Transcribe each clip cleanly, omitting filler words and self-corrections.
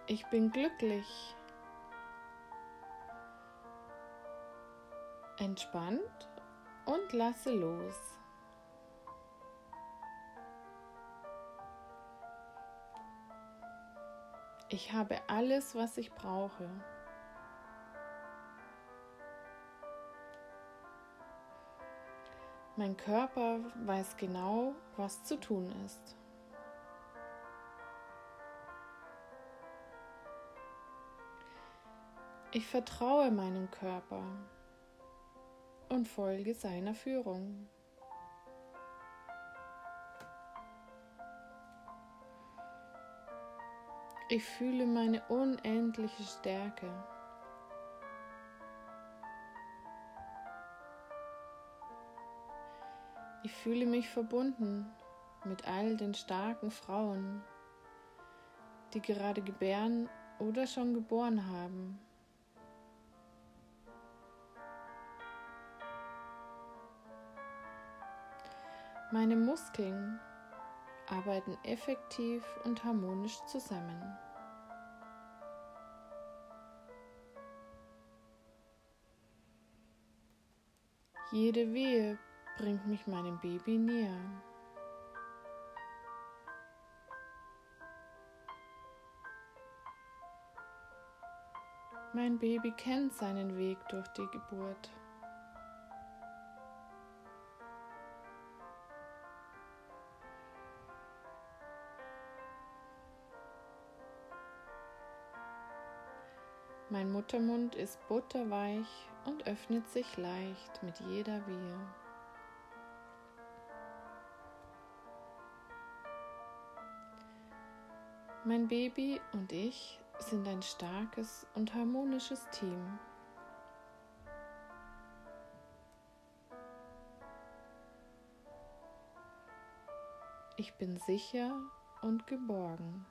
Ich bin glücklich, entspannt und lasse los. Ich habe alles, was ich brauche. Mein Körper weiß genau, was zu tun ist. Ich vertraue meinem Körper und folge seiner Führung. Ich fühle meine unendliche Stärke. Ich fühle mich verbunden mit all den starken Frauen, die gerade gebären oder schon geboren haben. Meine Muskeln arbeiten effektiv und harmonisch zusammen. Jede Wehe bringt mich meinem Baby näher. Mein Baby kennt seinen Weg durch die Geburt. Mein Muttermund ist butterweich und öffnet sich leicht mit jeder Wehe. Mein Baby und ich sind ein starkes und harmonisches Team. Ich bin sicher und geborgen.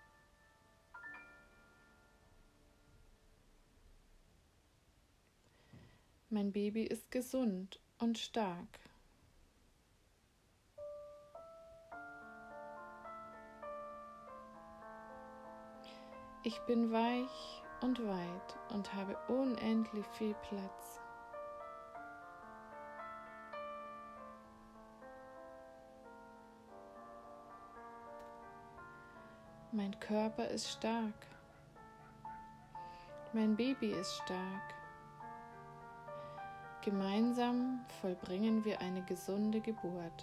Mein Baby ist gesund und stark. Ich bin weich und weit und habe unendlich viel Platz. Mein Körper ist stark. Mein Baby ist stark. Gemeinsam vollbringen wir eine gesunde Geburt.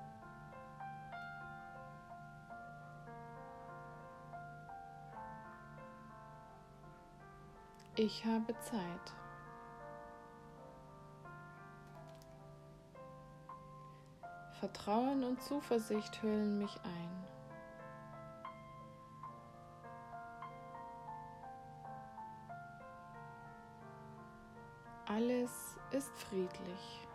Ich habe Zeit. Vertrauen und Zuversicht hüllen mich ein. Alles ist friedlich.